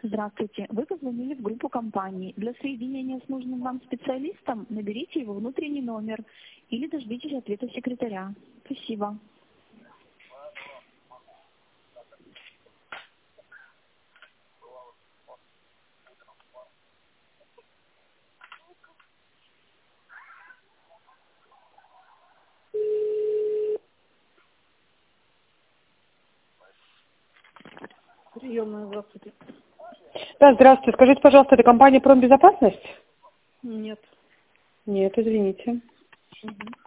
Здравствуйте. Вы позвонили в группу компании. Для соединения с нужным вам специалистом наберите его внутренний номер или дождитесь ответа секретаря. Спасибо. Приемная, здравствуйте. Да, здравствуйте. Скажите, пожалуйста, это компания «Промбезопасность»? Нет. Нет, извините. Угу.